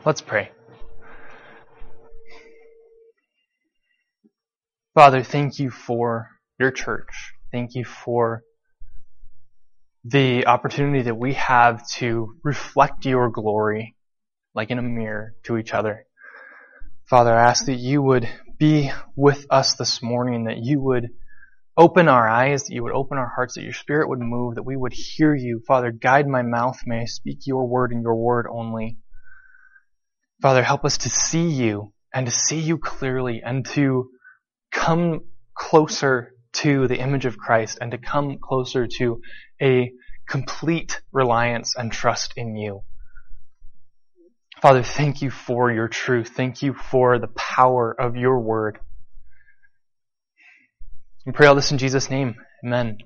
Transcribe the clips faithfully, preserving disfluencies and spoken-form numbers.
Let's pray. Father, thank you for your church. Thank you for the opportunity that we have to reflect your glory like in a mirror to each other. Father, I ask that you would be with us this morning, that you would open our eyes, that you would open our hearts, that your Spirit would move, that we would hear you. Father, guide my mouth. May I speak your word and your word only. Father, help us to see you and to see you clearly and to come closer to the image of Christ and to come closer to a complete reliance and trust in you. Father, thank you for your truth. Thank you for the power of your word. We pray all this in Jesus' name. Amen.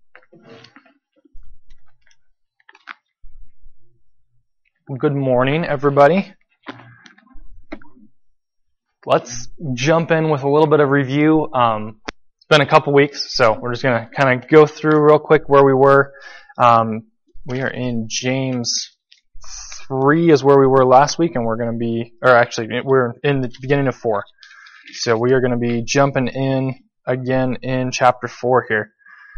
Good morning, everybody. Let's jump in with a little bit of review. Um, it's been a couple weeks, so we're just going to kind of go through real quick where we were. Um, we are in James three is where we were last week, and we're going to be, or actually, we're in the beginning of four. So we are going to be jumping in again in chapter four here.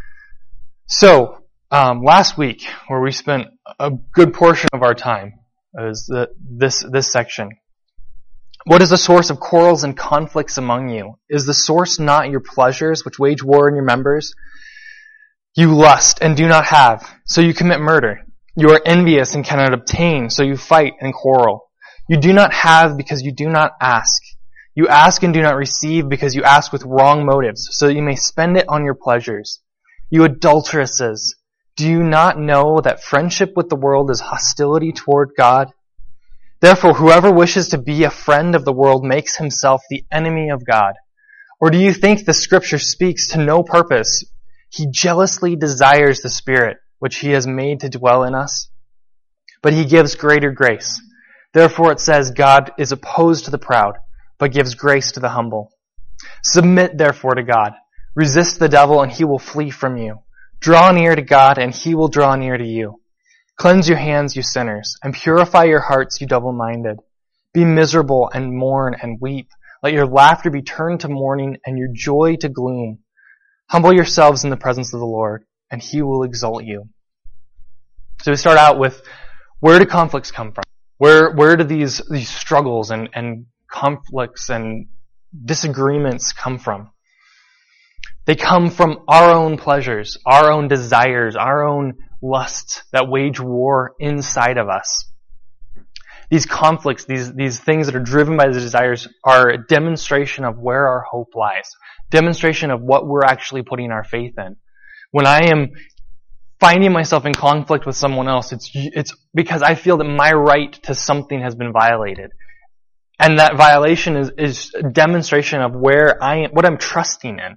So, um, last week, where we spent a good portion of our time, is the, this, this section. What is the source of quarrels and conflicts among you? Is the source not your pleasures, which wage war in your members? You lust and do not have, so you commit murder. You are envious and cannot obtain, so you fight and quarrel. You do not have because you do not ask. You ask and do not receive because you ask with wrong motives, so that you may spend it on your pleasures. You adulteresses, do you not know that friendship with the world is hostility toward God? Therefore, whoever wishes to be a friend of the world makes himself the enemy of God. Or do you think the Scripture speaks to no purpose? He jealously desires the Spirit, which he has made to dwell in us. But he gives greater grace. Therefore it says, God is opposed to the proud, but gives grace to the humble. Submit therefore to God. Resist the devil, and he will flee from you. Draw near to God, and he will draw near to you. Cleanse your hands, you sinners, and purify your hearts, you double-minded. Be miserable and mourn and weep. Let your laughter be turned to mourning and your joy to gloom. Humble yourselves in the presence of the Lord, and he will exalt you. So we start out with, where do conflicts come from? Where where do these these struggles and, and conflicts and disagreements come from? They come from our own pleasures, our own desires, our own lusts that wage war inside of us. These conflicts, these, these things that are driven by the desires are a demonstration of where our hope lies. Demonstration of what we're actually putting our faith in. When I am finding myself in conflict with someone else, it's, it's because I feel that my right to something has been violated. And that violation is, is a demonstration of where I am, what I'm trusting in.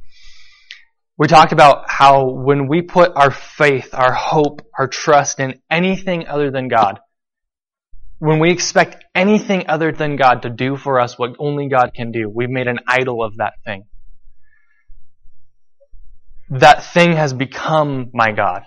We talked about how when we put our faith, our hope, our trust in anything other than God, when we expect anything other than God to do for us what only God can do, we've made an idol of that thing. That thing has become my God.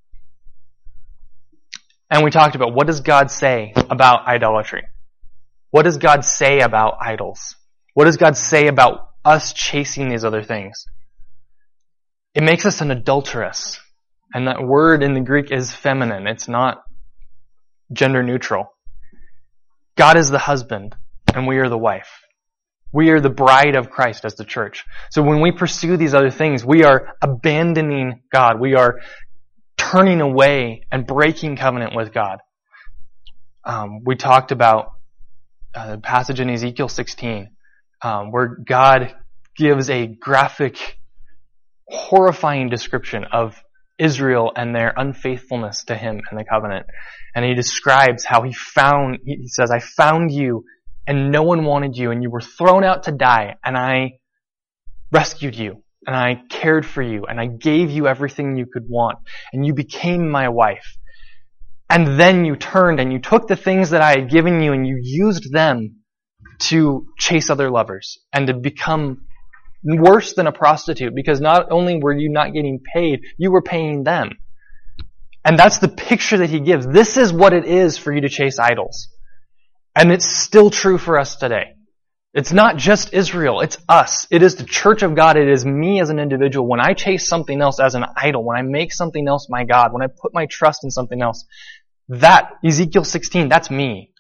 And we talked about, what does God say about idolatry? What does God say about idols? What does God say about us chasing these other things? It makes us an adulteress. And that word in the Greek is feminine. It's not gender neutral. God is the husband, and we are the wife. We are the bride of Christ as the church. So when we pursue these other things, we are abandoning God. We are turning away and breaking covenant with God. Um, we talked about a passage in Ezekiel sixteen, um, where God gives a graphic, horrifying description of Israel and their unfaithfulness to him and the covenant. And he describes how he found, he says, I found you and no one wanted you and you were thrown out to die and I rescued you and I cared for you and I gave you everything you could want and you became my wife. And then you turned and you took the things that I had given you and you used them to chase other lovers and to become worse than a prostitute, because not only were you not getting paid, you were paying them. And that's the picture that he gives. This is what it is for you to chase idols. And it's still true for us today. It's not just Israel, it's us. It is the church of God. It is me as an individual. When I chase something else as an idol, when I make something else my God, when I put my trust in something else, that, Ezekiel sixteen, that's me.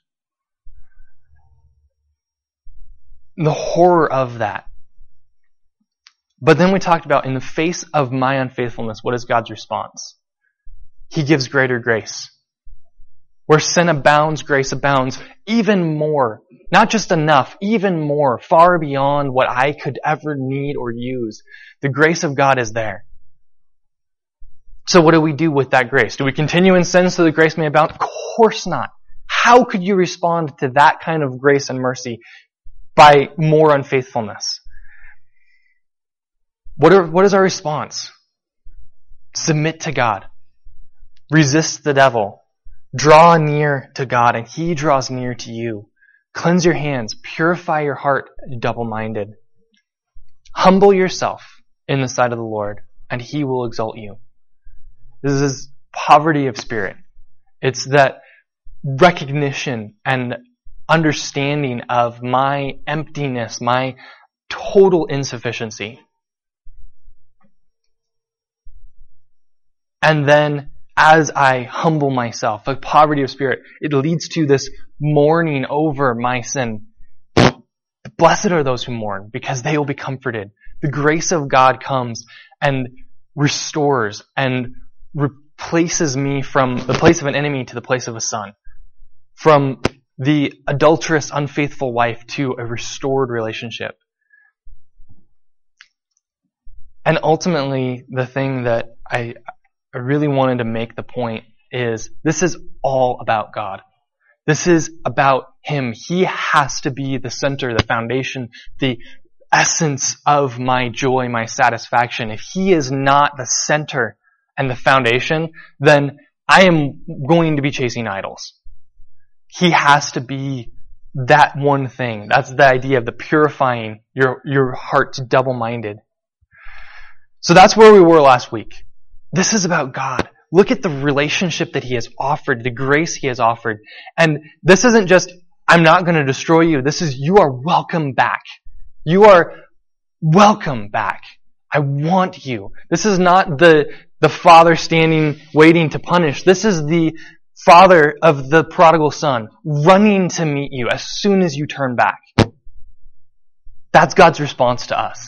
The horror of that. But then we talked about, in the face of my unfaithfulness, what is God's response? He gives greater grace. Where sin abounds, grace abounds even more. Not just enough, even more, far beyond what I could ever need or use. The grace of God is there. So what do we do with that grace? Do we continue in sin so that grace may abound? Of course not. How could you respond to that kind of grace and mercy by more unfaithfulness? What are, what is our response? Submit to God. Resist the devil. Draw near to God, and He draws near to you. Cleanse your hands. Purify your heart, double-minded. Humble yourself in the sight of the Lord, and He will exalt you. This is poverty of spirit. It's that recognition and understanding of my emptiness, my total insufficiency. And then, as I humble myself, like poverty of spirit, it leads to this mourning over my sin. Blessed are those who mourn, because they will be comforted. The grace of God comes and restores and replaces me from the place of an enemy to the place of a son. From the adulterous, unfaithful wife to a restored relationship. And ultimately, the thing that I... I really wanted to make the point is this is all about God. This is about Him. He has to be the center, the foundation, the essence of my joy, my satisfaction. If He is not the center and the foundation, then I am going to be chasing idols. He has to be that one thing. That's the idea of the purifying your, your heart to double-minded. So that's where we were last week. This is about God. Look at the relationship that He has offered, the grace He has offered. And this isn't just, I'm not going to destroy you. This is, you are welcome back. You are welcome back. I want you. This is not the, the father standing, waiting to punish. This is the father of the prodigal son running to meet you as soon as you turn back. That's God's response to us.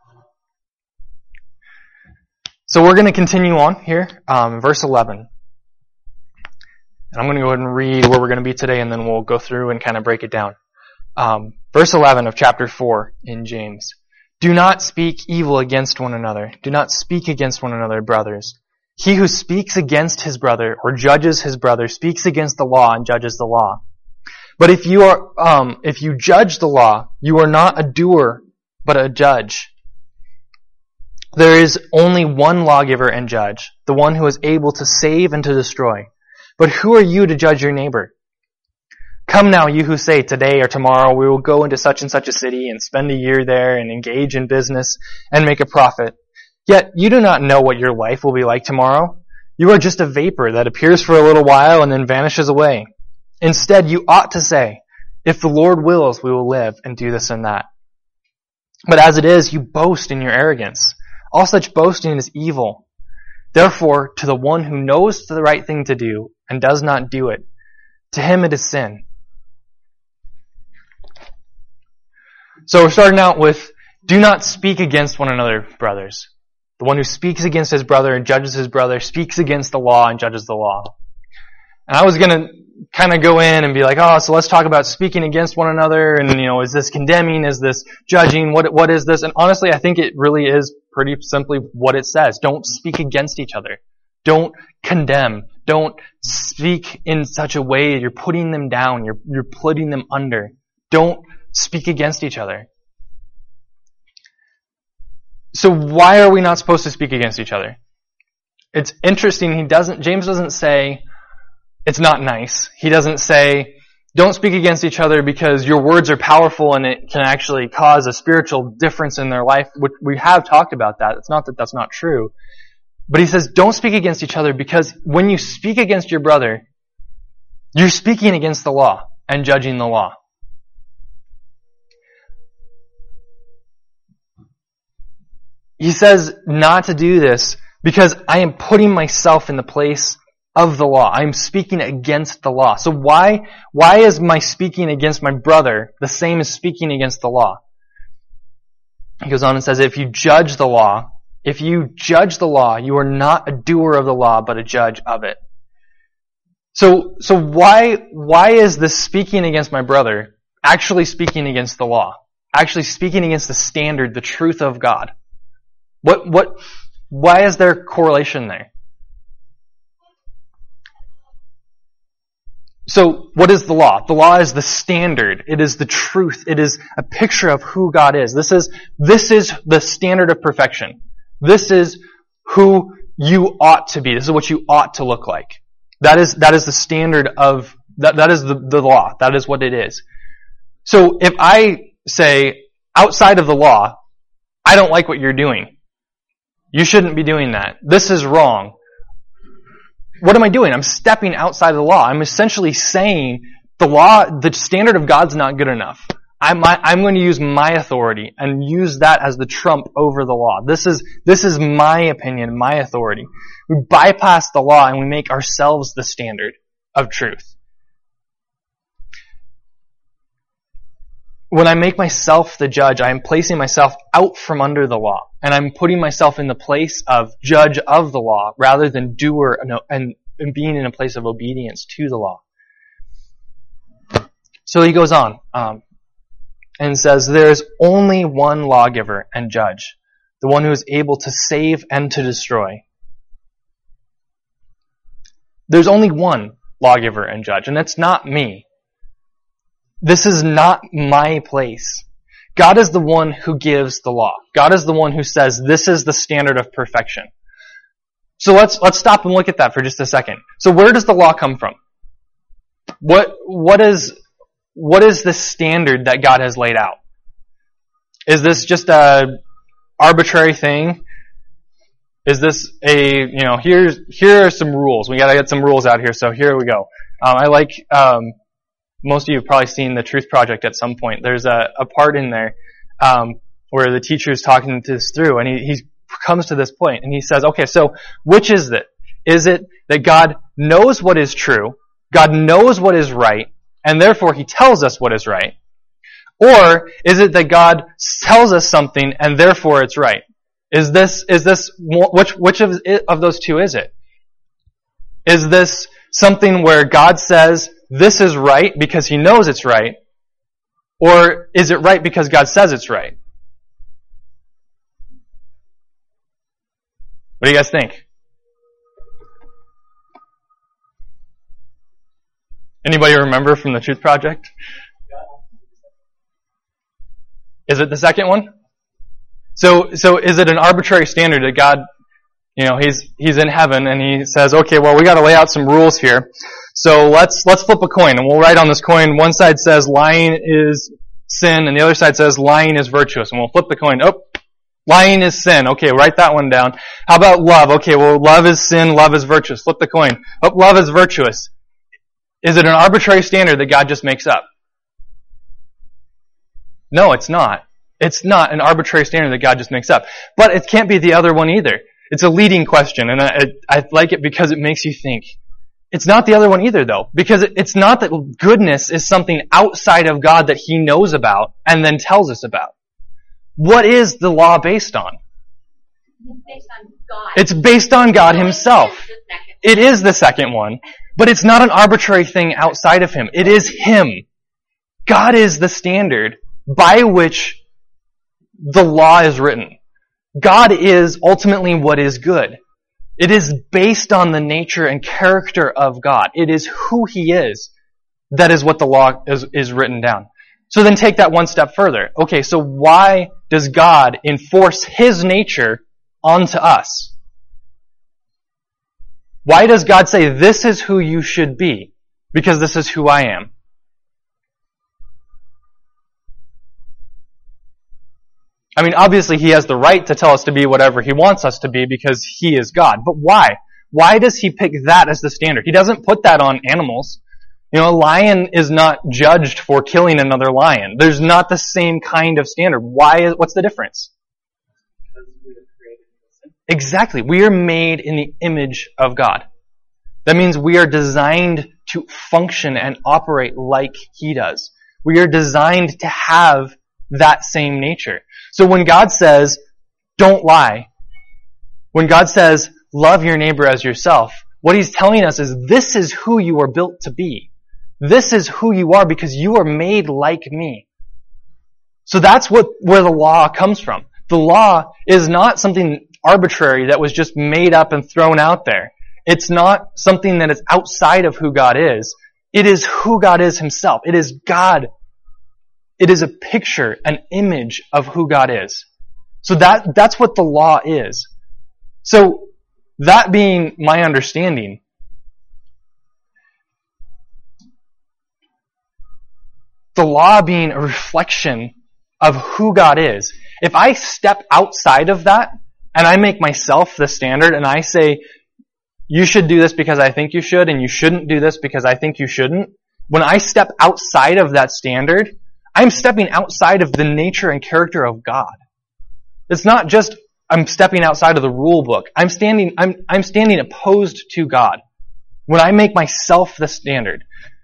So we're going to continue on here, um, verse eleven. And I'm going to go ahead and read where we're going to be today, and then we'll go through and kind of break it down. Um, verse eleven of chapter four in James. Do not speak evil against one another. Do not speak against one another, brothers. He who speaks against his brother or judges his brother speaks against the law and judges the law. But if you are, um, if you judge the law, you are not a doer, but a judge. There is only one lawgiver and judge, the one who is able to save and to destroy. But who are you to judge your neighbor? Come now, you who say, today or tomorrow we will go into such and such a city and spend a year there and engage in business and make a profit. Yet you do not know what your life will be like tomorrow. You are just a vapor that appears for a little while and then vanishes away. Instead, you ought to say, if the Lord wills, we will live and do this and that. But as it is, you boast in your arrogance. All such boasting is evil. Therefore, to the one who knows the right thing to do and does not do it, to him it is sin. So we're starting out with, do not speak against one another, brothers. The one who speaks against his brother and judges his brother speaks against the law and judges the law. And I was going to kind of go in and be like, oh, so let's talk about speaking against one another, and, you know, is this condemning? Is this judging? What, what is this? And honestly, I think it really is pretty simply what it says. Don't speak against each other. Don't condemn. Don't speak in such a way that you're putting them down. You're, you're putting them under. Don't speak against each other. So why are we not supposed to speak against each other? It's interesting. He doesn't, James doesn't say, it's not nice. He doesn't say, don't speak against each other because your words are powerful and it can actually cause a spiritual difference in their life. We have talked about that. It's not that that's not true. But he says, don't speak against each other because when you speak against your brother, you're speaking against the law. and judging the law? He says not to do this because I am putting myself in the place of the law. I am speaking against the law. So why, why is my speaking against my brother the same as speaking against the law? He goes on and says, if you judge the law, if you judge the law, you are not a doer of the law, but a judge of it. So, so why, why is this speaking against my brother actually speaking against the law? Actually speaking against the standard, the truth of God? What, what, why is there correlation there? So, what is the law? The law is the standard. It is the truth. It is a picture of who God is. This is, this is the standard of perfection. This is who you ought to be. This is what you ought to look like. That is, that is the standard of, that, that is the, the law. That is what it is. So, if I say, outside of the law, I don't like what you're doing. You shouldn't be doing that. This is wrong. What am I doing? I'm stepping outside of the law. I'm essentially saying the law, the standard of God's not good enough. I'm, I'm going to use my authority and use that as the trump over the law. This is, this is my opinion, my authority. We bypass the law and we make ourselves the standard of truth. When I make myself the judge, I am placing myself out from under the law. And I'm putting myself in the place of judge of the law rather than doer and, and being in a place of obedience to the law. So he goes on um, and says, there is only one lawgiver and judge, the one who is able to save and to destroy. There's only one lawgiver and judge, and that's not me. This is not my place. God is the one who gives the law. God is the one who says this is the standard of perfection. So let's let's stop and look at that for just a second. So where does the law come from? What what is what is the standard that God has laid out? Is this just a arbitrary thing? Is this a, you know, here's here are some rules. We got to get some rules out here. So here we go. Um, I like um, most of you have probably seen the Truth Project at some point. There's a, a part in there um, where the teacher is talking this through, and he, he comes to this point, and he says, okay, so which is it? Is it that God knows what is true, God knows what is right, and therefore He tells us what is right? Or is it that God tells us something, and therefore it's right? Is this, is this, which, which of, of those two is it? Is this something where God says, this is right because He knows it's right? Or is it right because God says it's right? What do you guys think? Anybody remember from the Truth Project? Is it the second one? So, so is it an arbitrary standard that God, you know, He's, He's in heaven and He says, okay, well, we gotta lay out some rules here. So let's, let's flip a coin, and we'll write on this coin, one side says lying is sin, and the other side says lying is virtuous, and we'll flip the coin. Oh, lying is sin. Okay, write that one down. How about love? Okay, well, love is sin, love is virtuous. Flip the coin. Oh, love is virtuous. Is it an arbitrary standard that God just makes up? No, it's not. It's not an arbitrary standard that God just makes up. But it can't be the other one either. It's a leading question, and I, I like it because it makes you think. It's not the other one either, though, because it's not that goodness is something outside of God that He knows about and then tells us about. What is the law based on? It's based on God. It's based on God Himself. It is the second one, but it's not an arbitrary thing outside of Him. It is Him. God is the standard by which the law is written. God is ultimately what is good. It is based on the nature and character of God. It is who He is. That is what the law is, is written down. So then take that one step further. Okay, so why does God enforce His nature onto us? Why does God say, this is who you should be? Because this is who I am. I mean, obviously He has the right to tell us to be whatever He wants us to be because He is God. But why? Why does He pick that as the standard? He doesn't put that on animals. You know, a lion is not judged for killing another lion. There's not the same kind of standard. Why is, what's the difference? Exactly. We are made in the image of God. That means we are designed to function and operate like He does. We are designed to have that same nature. So when God says, don't lie, when God says, love your neighbor as yourself, what He's telling us is this is who you are built to be. This is who you are because you are made like me. So that's what where the law comes from. The law is not something arbitrary that was just made up and thrown out there. It's not something that is outside of who God is. It is who God is Himself. It is God. It is a picture, an image of who God is. So that that's what the law is. So that being my understanding, the law being a reflection of who God is. If I step outside of that and I make myself the standard and I say, you should do this because I think you should and you shouldn't do this because I think you shouldn't, when I step outside of that standard, I'm stepping outside of the nature and character of God. It's not just I'm stepping outside of the rule book. I'm standing I'm I'm standing opposed to God when I make myself the standard.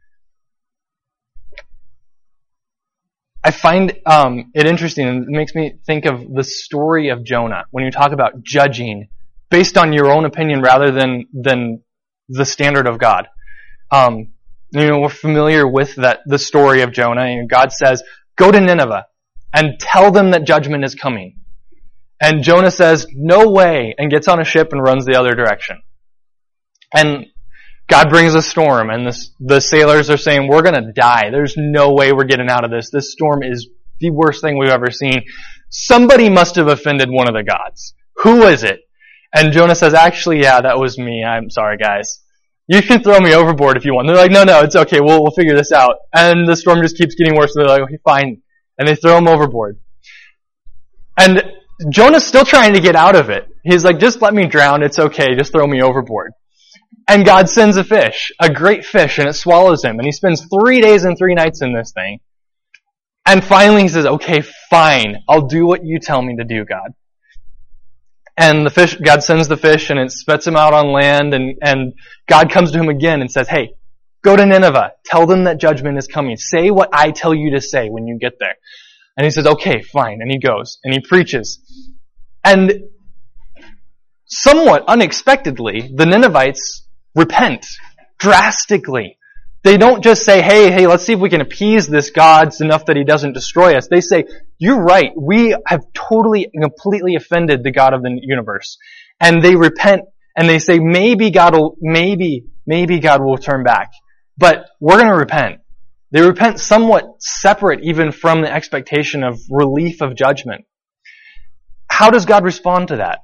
I find um, it interesting, and it makes me think of the story of Jonah when you talk about judging based on your own opinion rather than than the standard of God. Um, you know, we're familiar with that the story of Jonah. And God says, "Go to Nineveh and tell them that judgment is coming." And Jonah says, "No way," and gets on a ship and runs the other direction. And God brings a storm, and this, the sailors are saying, we're going to die. There's no way we're getting out of this. This storm is the worst thing we've ever seen. Somebody must have offended one of the gods. Who is it? And Jonah says, actually, yeah, that was me. I'm sorry, guys. You can throw me overboard if you want. And they're like, no, no, it's okay. We'll, we'll figure this out. And the storm just keeps getting worse. And they're like, okay, fine. And they throw him overboard. And Jonah's still trying to get out of it. He's like, just let me drown. It's okay. Just throw me overboard. And God sends a fish, a great fish, and it swallows him. And he spends three days and three nights in this thing. And finally he says, okay, fine. I'll do what you tell me to do, God. And the fish, God sends the fish and it spits him out on land. And, and God comes to him again and says, hey, go to Nineveh. Tell them that judgment is coming. Say what I tell you to say when you get there. And he says, okay, fine. And he goes and he preaches. And somewhat unexpectedly, the Ninevites repent drastically. They don't just say, hey, hey, let's see if we can appease this God enough that he doesn't destroy us. They say, you're right. We have totally and completely offended the God of the universe. And they repent and they say, maybe God will, maybe, maybe God will turn back. But we're going to repent. They repent somewhat separate even from the expectation of relief of judgment. How does God respond to that?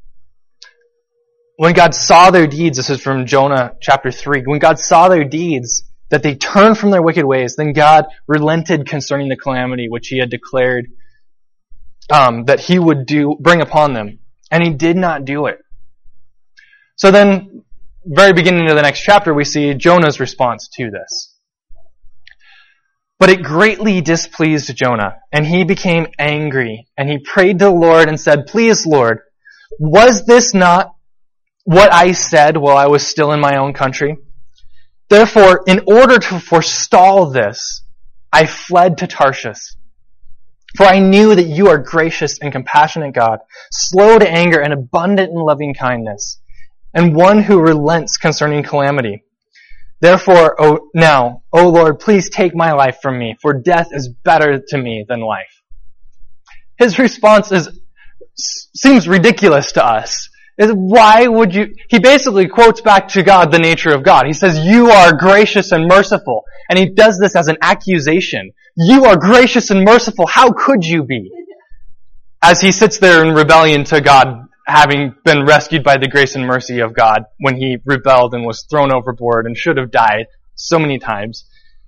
When God saw their deeds, this is from Jonah chapter three, when God saw their deeds, that they turned from their wicked ways, then God relented concerning the calamity which he had declared um, that he would do, bring upon them. And he did not do it. So then, very beginning of the next chapter, we see Jonah's response to this. But it greatly displeased Jonah, and he became angry, and he prayed to the Lord and said, please, Lord, was this not what I said while I was still in my own country? Therefore, in order to forestall this, I fled to Tarshish. For I knew that you are gracious and compassionate God, slow to anger and abundant in loving kindness, and one who relents concerning calamity. Therefore, oh, now, O Lord, please take my life from me, for death is better to me than life. His response is, seems ridiculous to us. Is why would you, he basically quotes back to God the nature of God. He says, you are gracious and merciful. And he does this as an accusation. You are gracious and merciful. How could you be? As he sits there in rebellion to God, having been rescued by the grace and mercy of God when he rebelled and was thrown overboard and should have died so many times.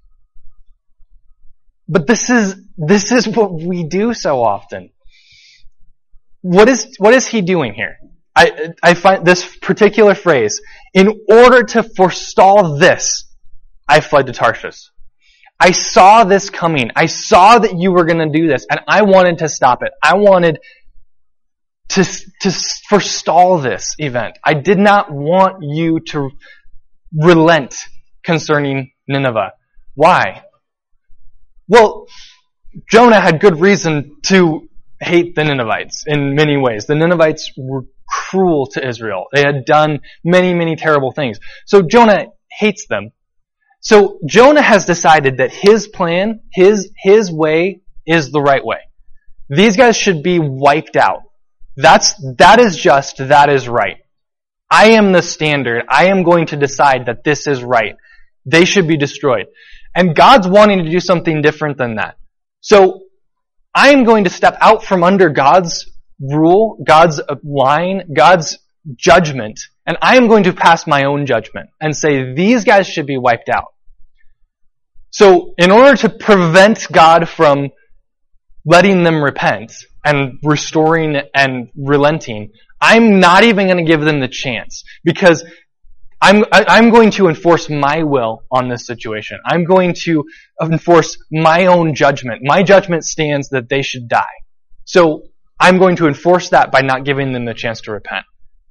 But this is, this is what we do so often. What is, what is he doing here? I, I find this particular phrase, in order to forestall this, I fled to Tarshish. I saw this coming. I saw that you were going to do this, and I wanted to stop it. I wanted to, to forestall this event. I did not want you to relent concerning Nineveh. Why? Well, Jonah had good reason to hate the Ninevites in many ways. The Ninevites were cruel to Israel. They had done many, many terrible things. So Jonah hates them. So Jonah has decided that his plan, his, his way is the right way. These guys should be wiped out. That's, that is just, that is right. I am the standard. I am going to decide that this is right. They should be destroyed. And God's wanting to do something different than that. So I am going to step out from under God's rule, God's line, God's judgment, and I am going to pass my own judgment and say these guys should be wiped out. So in order to prevent God from letting them repent and restoring and relenting, I'm not even going to give them the chance, because I'm, I'm going to enforce my will on this situation. I'm going to enforce my own judgment. My judgment stands that they should die. So I'm going to enforce that by not giving them the chance to repent.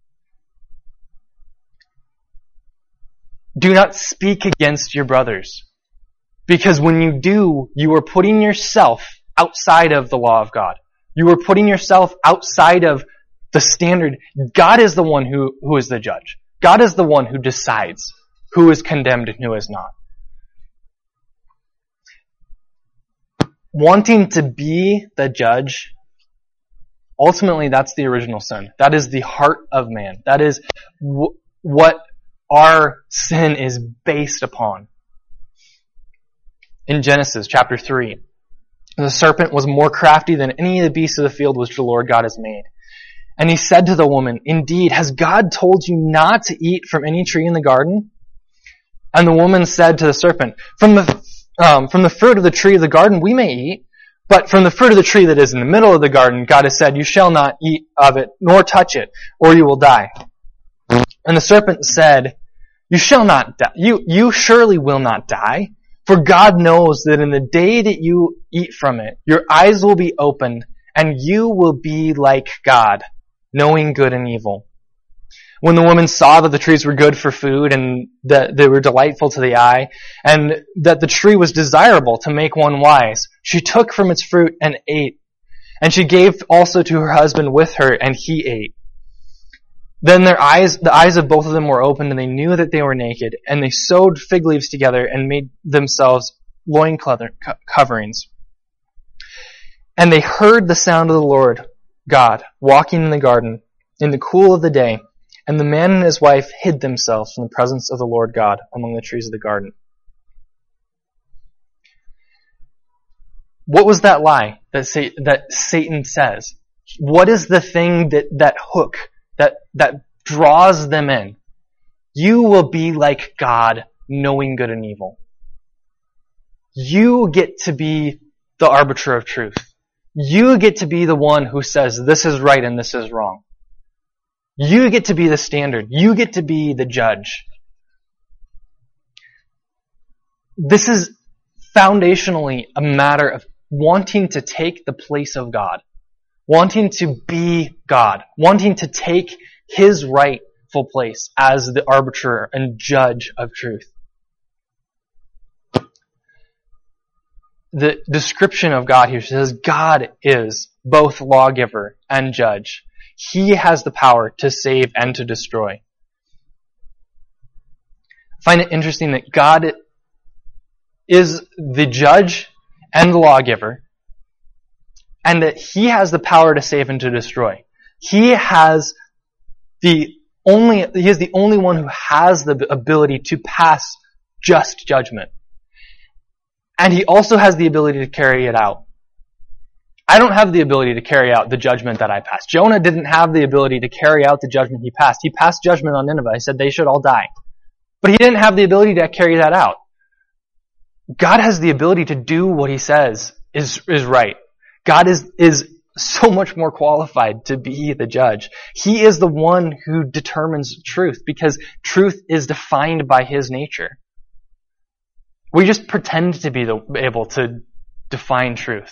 Do not speak against your brothers, because when you do, you are putting yourself outside of the law of God. You are putting yourself outside of the standard. God is the one who, who is the judge. God is the one who decides who is condemned and who is not. Wanting to be the judge, ultimately that's the original sin. That is the heart of man. That is w- what our sin is based upon. In Genesis chapter three, the serpent was more crafty than any of the beasts of the field which the Lord God has made. And he said to the woman, "Indeed, has God told you not to eat from any tree in the garden?" And the woman said to the serpent, From the um, from the fruit of the tree of the garden we may eat, but from the fruit of the tree that is in the middle of the garden, God has said, you shall not eat of it, nor touch it, or you will die. And the serpent said, You shall not die. You, you surely will not die, for God knows that in the day that you eat from it, your eyes will be opened, and you will be like God, knowing good and evil. When the woman saw that the trees were good for food and that they were delightful to the eye, and that the tree was desirable to make one wise, she took from its fruit and ate. And she gave also to her husband with her, and he ate. Then their eyes, the eyes of both of them were opened, and they knew that they were naked, and they sewed fig leaves together and made themselves loin coverings. And they heard the sound of the Lord God walking in the garden in the cool of the day, and the man and his wife hid themselves from the presence of the Lord God among the trees of the garden. What was that lie that Sa- that Satan says? What is the thing that, that hook, that, that draws them in? You will be like God, knowing good and evil. You get to be the arbiter of truth. You get to be the one who says this is right and this is wrong. You get to be the standard. You get to be the judge. This is foundationally a matter of wanting to take the place of God. Wanting to be God. Wanting to take His rightful place as the arbiter and judge of truth. The description of God here says God is both lawgiver and judge. He has the power to save and to destroy. I find it interesting that God is the judge and the lawgiver, and that He has the power to save and to destroy. He has the only, He is the only one who has the ability to pass just judgment. And He also has the ability to carry it out. I don't have the ability to carry out the judgment that I passed. Jonah didn't have the ability to carry out the judgment he passed. He passed judgment on Nineveh. He said they should all die. But he didn't have the ability to carry that out. God has the ability to do what He says is, is right. God is, is so much more qualified to be the judge. He is the one who determines truth, because truth is defined by His nature. We just pretend to be the, able to define truth.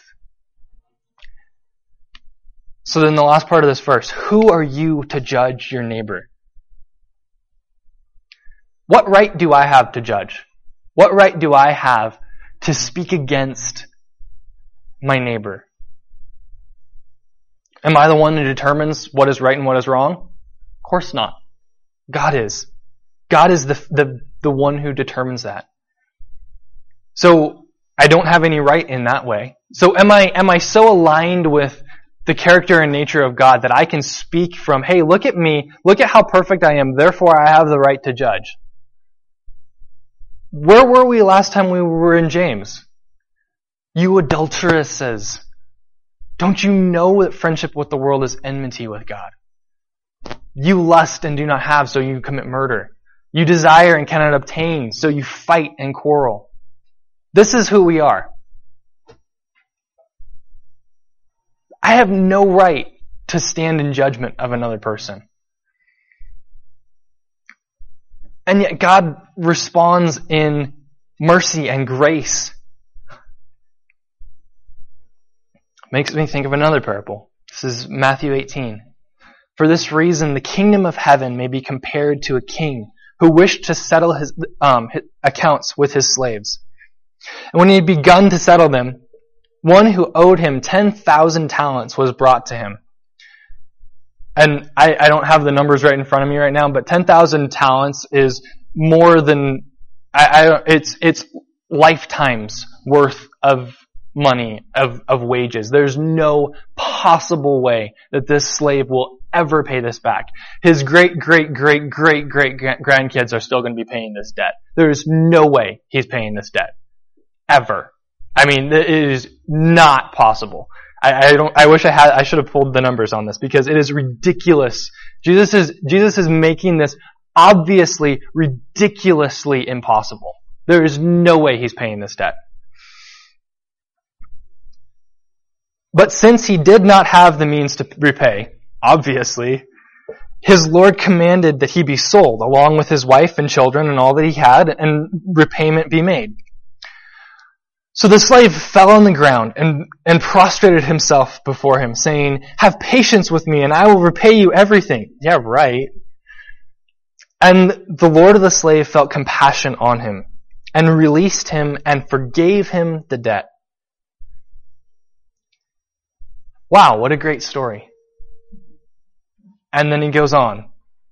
So then the last part of this verse, who are you to judge your neighbor? What right do I have to judge? What right do I have to speak against my neighbor? Am I the one who determines what is right and what is wrong? Of course not. God is. God is the, the, the one who determines that. So I don't have any right in that way. So am I, am I so aligned with the character and nature of God that I can speak from, hey, look at me, look at how perfect I am, therefore I have the right to judge? Where were we last time we were in James? You adulteresses. Don't you know that friendship with the world is enmity with God? You lust and do not have, so you commit murder. You desire and cannot obtain, so you fight and quarrel. This is who we are. I have no right to stand in judgment of another person. And yet God responds in mercy and grace. Makes me think of another parable. This is Matthew eighteen. For this reason, the kingdom of heaven may be compared to a king who wished to settle his, um, his accounts with his slaves. And when he had begun to settle them, one who owed him ten thousand talents was brought to him. And I, I don't have the numbers right in front of me right now, but ten thousand talents is more than, I, I, it's, it's lifetimes worth of money, of, of wages. There's no possible way that this slave will ever pay this back. His great, great, great, great, great grandkids are still going to be paying this debt. There's no way he's paying this debt. Ever. I mean, it is not possible. I, I don't, I wish I had, I should have pulled the numbers on this because it is ridiculous. Jesus is, Jesus is making this obviously ridiculously impossible. There is no way he's paying this debt. But since he did not have the means to repay, obviously, his Lord commanded that he be sold along with his wife and children and all that he had, and repayment be made. So the slave fell on the ground and, and prostrated himself before him, saying, have patience with me and I will repay you everything. Yeah, right. And the Lord of the slave felt compassion on him and released him and forgave him the debt. Wow, what a great story. And then he goes on.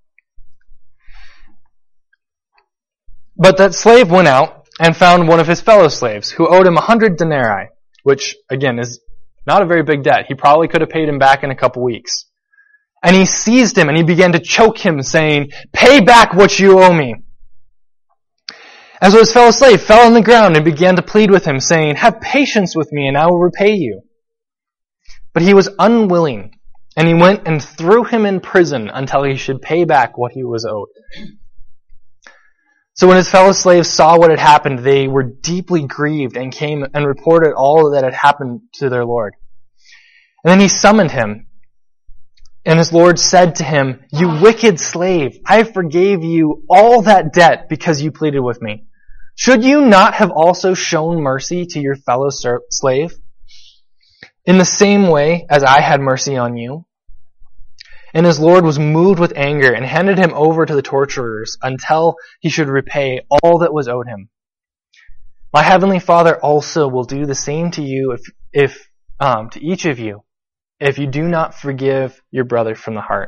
But that slave went out and found one of his fellow slaves who owed him a hundred denarii, which, again, is not a very big debt. He probably could have paid him back in a couple weeks. And he seized him and he began to choke him, saying, pay back what you owe me. And so his fellow slave fell on the ground and began to plead with him, saying, have patience with me and I will repay you. But he was unwilling, and he went and threw him in prison until he should pay back what he was owed. So when his fellow slaves saw what had happened, they were deeply grieved and came and reported all that had happened to their Lord. And then he summoned him, and his Lord said to him, you wicked slave, I forgave you all that debt because you pleaded with me. Should you not have also shown mercy to your fellow slave? In the same way as I had mercy on you. And his Lord was moved with anger and handed him over to the torturers until he should repay all that was owed him. My heavenly Father also will do the same to you if, if, um, to each of you, if you do not forgive your brother from the heart.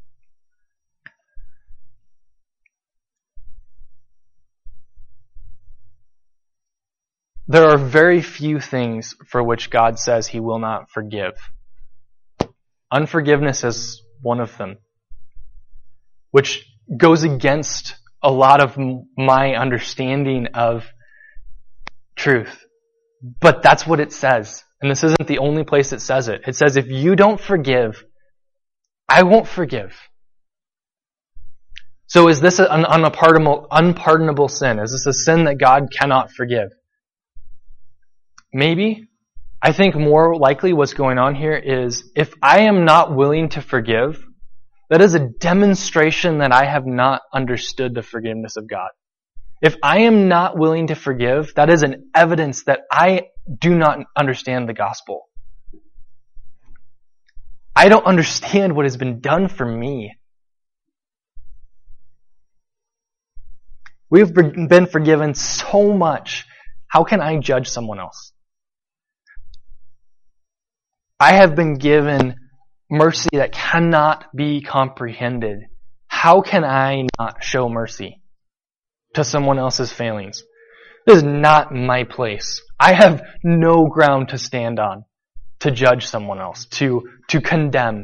There are very few things for which God says he will not forgive. Unforgiveness is one of them, which goes against a lot of my understanding of truth. But that's what it says. And this isn't the only place it says it. It says, if you don't forgive, I won't forgive. So is this an unpardonable, unpardonable sin? Is this a sin that God cannot forgive? Maybe. I think more likely what's going on here is if I am not willing to forgive, that is a demonstration that I have not understood the forgiveness of God. If I am not willing to forgive, that is an evidence that I do not understand the gospel. I don't understand what has been done for me. We've been forgiven so much. How can I judge someone else? I have been given mercy that cannot be comprehended. How can I not show mercy to someone else's failings? This is not my place. I have no ground to stand on to judge someone else, to, to condemn.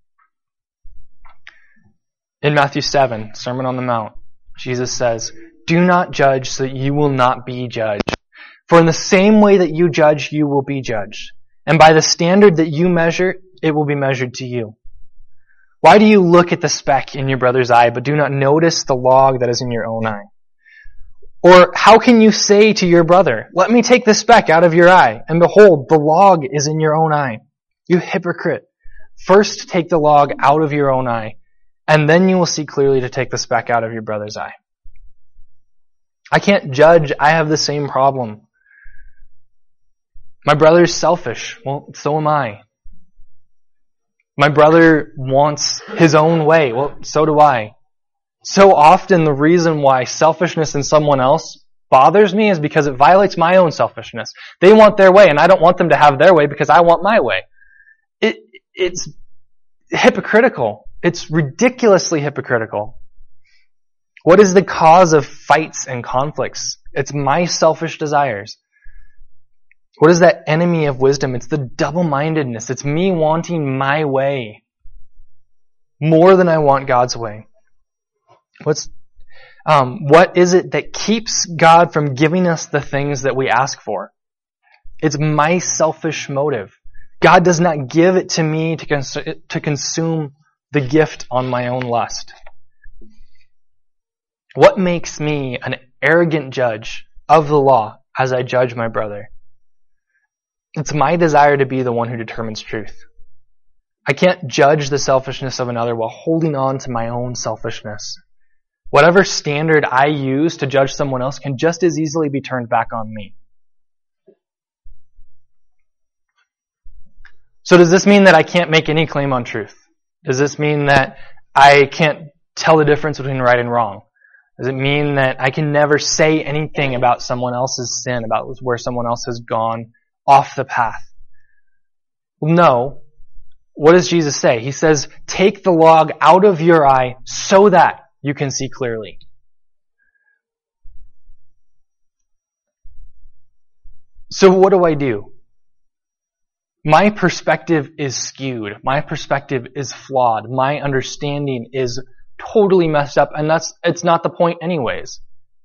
In Matthew seven, Sermon on the Mount, Jesus says, "Do not judge so that you will not be judged. For in the same way that you judge, you will be judged. And by the standard that you measure, it will be measured to you. Why do you look at the speck in your brother's eye, but do not notice the log that is in your own eye? Or how can you say to your brother, 'Let me take the speck out of your eye,' and behold, the log is in your own eye? You hypocrite! First take the log out of your own eye, and then you will see clearly to take the speck out of your brother's eye." I can't judge. I have the same problem. My brother is selfish. Well, so am I. My brother wants his own way. Well, so do I. So often the reason why selfishness in someone else bothers me is because it violates my own selfishness. They want their way, and I don't want them to have their way because I want my way. It, it's hypocritical. It's ridiculously hypocritical. What is the cause of fights and conflicts? It's my selfish desires. What is that enemy of wisdom? It's the double-mindedness. It's me wanting my way more than I want God's way. What's, um, what is it that keeps God from giving us the things that we ask for? It's my selfish motive. God does not give it to me to, cons- to consume the gift on my own lust. What makes me an arrogant judge of the law as I judge my brother? It's my desire to be the one who determines truth. I can't judge the selfishness of another while holding on to my own selfishness. Whatever standard I use to judge someone else can just as easily be turned back on me. So does this mean that I can't make any claim on truth? Does this mean that I can't tell the difference between right and wrong? Does it mean that I can never say anything about someone else's sin, about where someone else has gone off the path? Well, no. What does Jesus say? He says, take the log out of your eye so that you can see clearly. So what do I do? My perspective is skewed. My perspective is flawed. My understanding is totally messed up, and that's it's not the point anyways.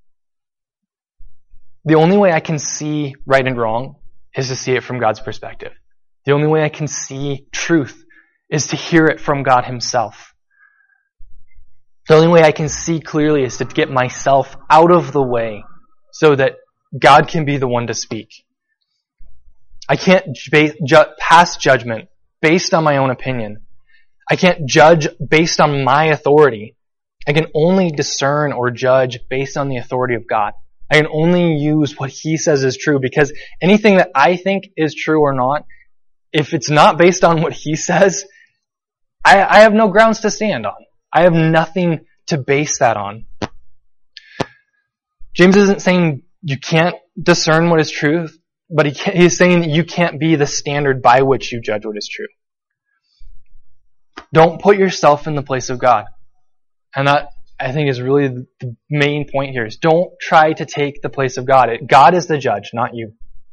The only way I can see right and wrong is to see it from God's perspective. The only way I can see truth is to hear it from God Himself. The only way I can see clearly is to get myself out of the way so that God can be the one to speak. I can't ju- ju- pass judgment based on my own opinion. I can't judge based on my authority. I can only discern or judge based on the authority of God. I can only use what He says is true, because anything that I think is true or not, if it's not based on what He says, I, I have no grounds to stand on. I have nothing to base that on. James isn't saying you can't discern what is truth, but he can't, he's saying that you can't be the standard by which you judge what is true. Don't put yourself in the place of God. And that, I think, is really the main point here, is don't try to take the place of God. God is the judge, not you.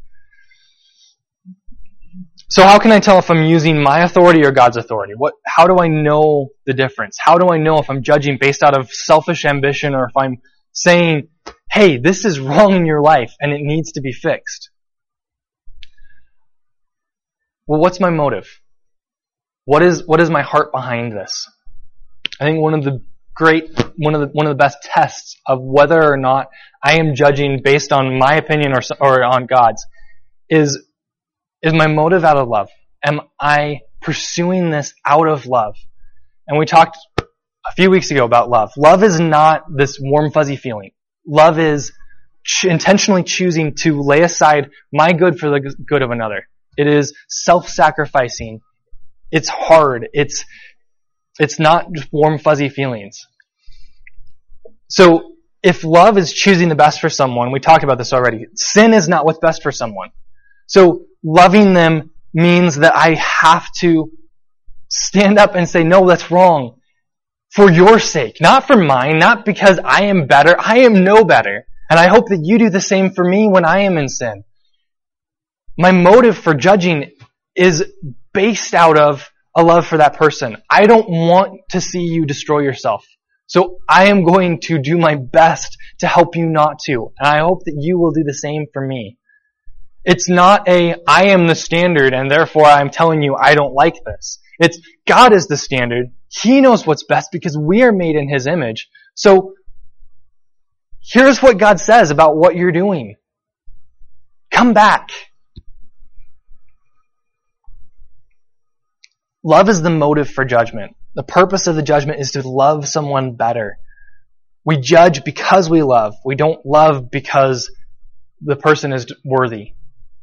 So how can I tell if I'm using my authority or God's authority? What? How do I know the difference? How do I know if I'm judging based out of selfish ambition, or if I'm saying, hey, this is wrong in your life and it needs to be fixed? Well, what's my motive? What is what is my heart behind this? I think one of the great, one of the one of the best tests of whether or not I am judging based on my opinion or or on God's is is my motive out of love? Am I pursuing this out of love? And we talked a few weeks ago about love. Love is not this warm fuzzy feeling. Love is ch- intentionally choosing to lay aside my good for the g- good of another. It is self-sacrificing. It's hard. It's, it's not just warm, fuzzy feelings. So, if love is choosing the best for someone, we talked about this already, sin is not what's best for someone. So, loving them means that I have to stand up and say, no, that's wrong. For your sake, not for mine, not because I am better. I am no better. And I hope that you do the same for me when I am in sin. My motive for judging is based out of a love for that person. I don't want to see you destroy yourself. So I am going to do my best to help you not to. And I hope that you will do the same for me. It's not a, I am the standard and therefore I'm telling you I don't like this. It's, God is the standard. He knows what's best because we are made in His image. So, here's what God says about what you're doing. Come back. Love is the motive for judgment. The purpose of the judgment is to love someone better. We judge because we love. We don't love because the person is worthy.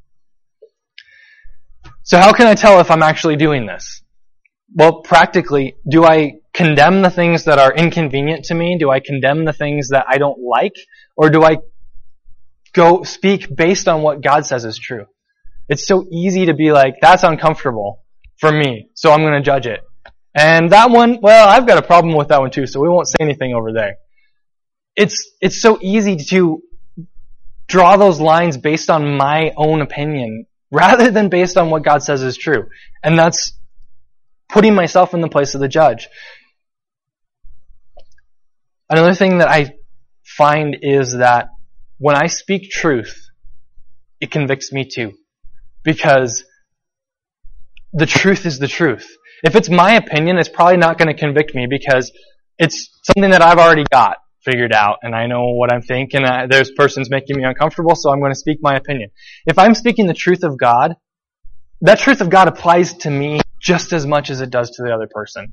So how can I tell if I'm actually doing this? Well, practically, do I condemn the things that are inconvenient to me? Do I condemn the things that I don't like? Or do I go speak based on what God says is true? It's so easy to be like, that's uncomfortable for me, so I'm going to judge it. And that one, well, I've got a problem with that one too, so we won't say anything over there. It's, it's so easy to draw those lines based on my own opinion rather than based on what God says is true. And that's putting myself in the place of the judge. Another thing that I find is that when I speak truth, it convicts me too. Because the truth is the truth. If it's my opinion, it's probably not going to convict me because it's something that I've already got figured out and I know what I'm thinking. Uh, there's persons making me uncomfortable, so I'm going to speak my opinion. If I'm speaking the truth of God, that truth of God applies to me just as much as it does to the other person.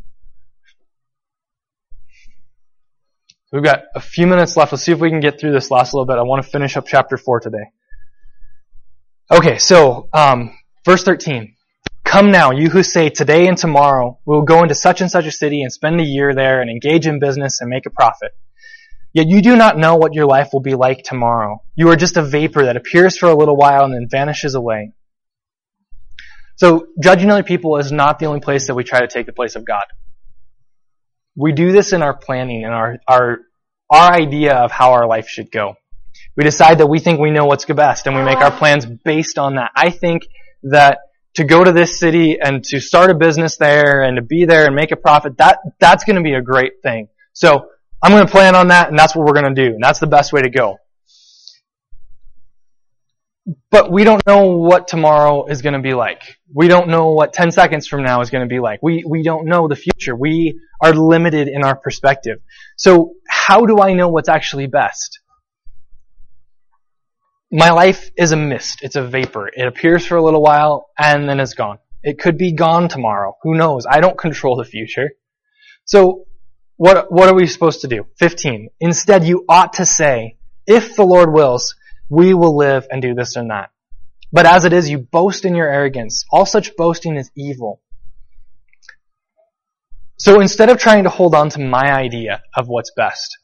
We've got a few minutes left. Let's see if we can get through this last little bit. I want to finish up chapter four today. Okay, so um, verse thirteen. Come now, you who say, today and tomorrow we will go into such and such a city and spend a year there and engage in business and make a profit. Yet you do not know what your life will be like tomorrow. You are just a vapor that appears for a little while and then vanishes away. So, judging other people is not the only place that we try to take the place of God. We do this in our planning and our, our, our idea of how our life should go. We decide that we think we know what's best and we make our plans based on that. I think that to go to this city and to start a business there and to be there and make a profit, that, that's going to be a great thing. So, I'm going to plan on that and that's what we're going to do. And that's the best way to go. But we don't know what tomorrow is going to be like. We don't know what ten seconds from now is going to be like. We, we don't know the future. We are limited in our perspective. So, how do I know what's actually best? My life is a mist. It's a vapor. It appears for a little while and then it's gone. It could be gone tomorrow. Who knows? I don't control the future. So, what, what are we supposed to do? fifteen. Instead, you ought to say, if the Lord wills, we will live and do this and that. But as it is, you boast in your arrogance. All such boasting is evil. So instead of trying to hold on to my idea of what's best,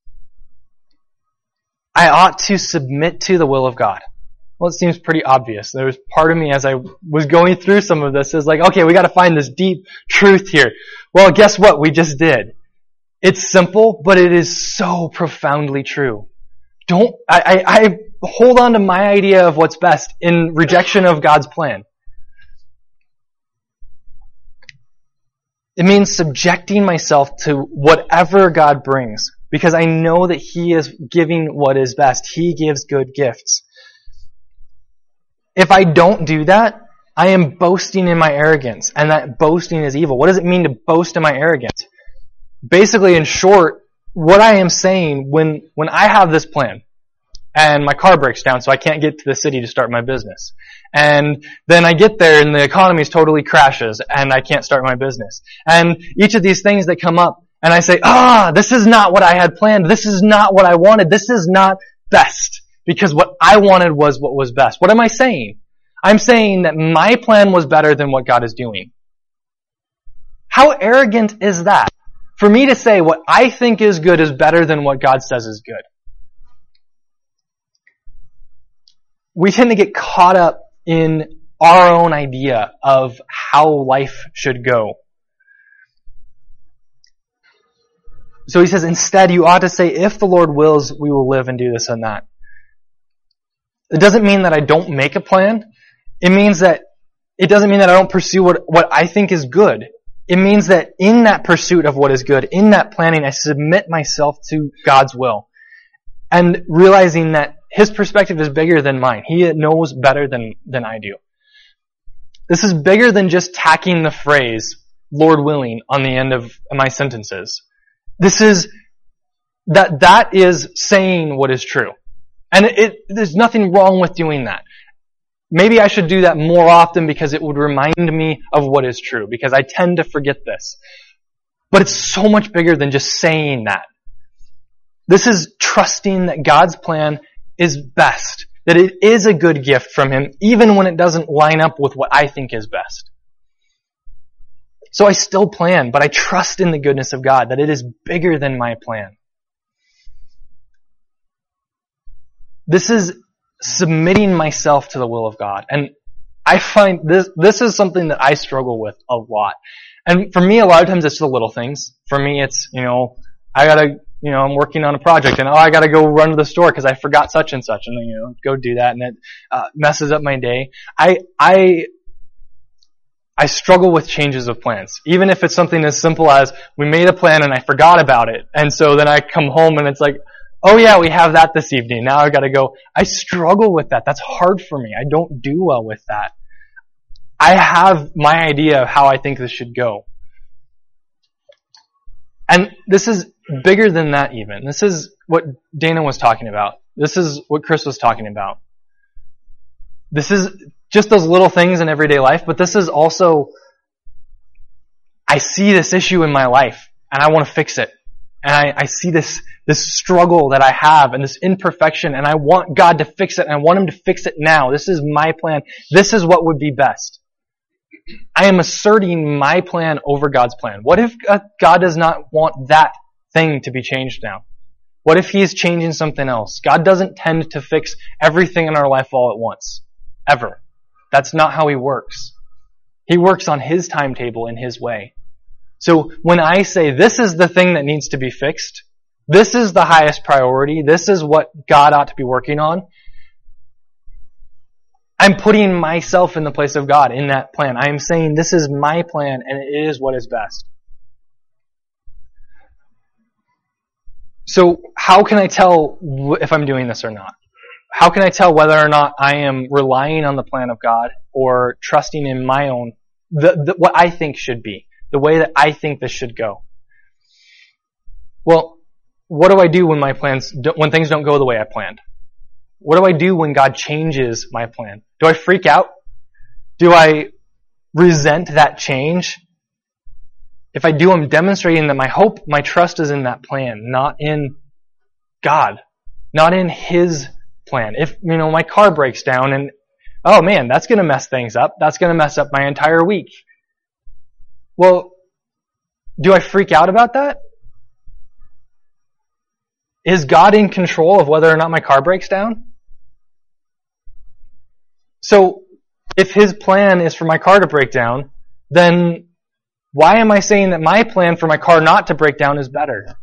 I ought to submit to the will of God. Well, it seems pretty obvious. There was part of me as I was going through some of this is like, okay, we got to find this deep truth here. Well, guess what? We just did. It's simple, but it is so profoundly true. Don't, I, I, I hold on to my idea of what's best in rejection of God's plan. It means subjecting myself to whatever God brings, because I know that He is giving what is best. He gives good gifts. If I don't do that, I am boasting in my arrogance, and that boasting is evil. What does it mean to boast in my arrogance? Basically, in short, what I am saying, when, when I have this plan, and my car breaks down so I can't get to the city to start my business, and then I get there and the economy totally crashes and I can't start my business, and each of these things that come up, and I say, ah, this is not what I had planned. This is not what I wanted. This is not best. Because what I wanted was what was best. What am I saying? I'm saying that my plan was better than what God is doing. How arrogant is that? For me to say what I think is good is better than what God says is good. We tend to get caught up in our own idea of how life should go. So he says, instead you ought to say, if the Lord wills, we will live and do this and that. It doesn't mean that I don't make a plan. It means that, it doesn't mean that I don't pursue what, what I think is good. It means that in that pursuit of what is good, in that planning, I submit myself to God's will. And realizing that His perspective is bigger than mine. He knows better than, than I do. This is bigger than just tacking the phrase, Lord willing, on the end of my sentences. This is, that, that is saying what is true. And it, it, there's nothing wrong with doing that. Maybe I should do that more often because it would remind me of what is true, because I tend to forget this. But it's so much bigger than just saying that. This is trusting that God's plan is best, that it is a good gift from Him, even when it doesn't line up with what I think is best. So I still plan, but I trust in the goodness of God, that it is bigger than my plan. This is submitting myself to the will of God. And I find this, this is something that I struggle with a lot. And for me, a lot of times it's the little things. For me, it's, you know, I gotta, you know, I'm working on a project and, oh, I gotta go run to the store because I forgot such and such. And then, you know, go do that and it uh, messes up my day. I, I, I struggle with changes of plans. Even if it's something as simple as we made a plan and I forgot about it. And so then I come home and it's like, oh yeah, we have that this evening. Now I gotta go. I struggle with that. That's hard for me. I don't do well with that. I have my idea of how I think this should go. And this is bigger than that even. This is what Dana was talking about. This is what Chris was talking about. This is just those little things in everyday life, but this is also, I see this issue in my life and I want to fix it. And I, I see this, this struggle that I have and this imperfection and I want God to fix it and I want Him to fix it now. This is my plan. This is what would be best. I am asserting my plan over God's plan. What if God does not want that thing to be changed now? What if He's changing something else? God doesn't tend to fix everything in our life all at once. Ever. That's not how He works. He works on His timetable in His way. So when I say this is the thing that needs to be fixed, this is the highest priority, this is what God ought to be working on, I'm putting myself in the place of God in that plan. I am saying this is my plan and it is what is best. So how can I tell if I'm doing this or not? How can I tell whether or not I am relying on the plan of God or trusting in my own, the, the, what I think should be, the way that I think this should go? Well, what do I do when my plans, when things don't go the way I planned? What do I do when God changes my plan? Do I freak out? Do I resent that change? If I do, I'm demonstrating that my hope, my trust is in that plan, not in God, not in His plan. If, you know, my car breaks down and, oh man, that's going to mess things up. That's going to mess up my entire week. Well, do I freak out about that? Is God in control of whether or not my car breaks down? So, if His plan is for my car to break down, then why am I saying that my plan for my car not to break down is better?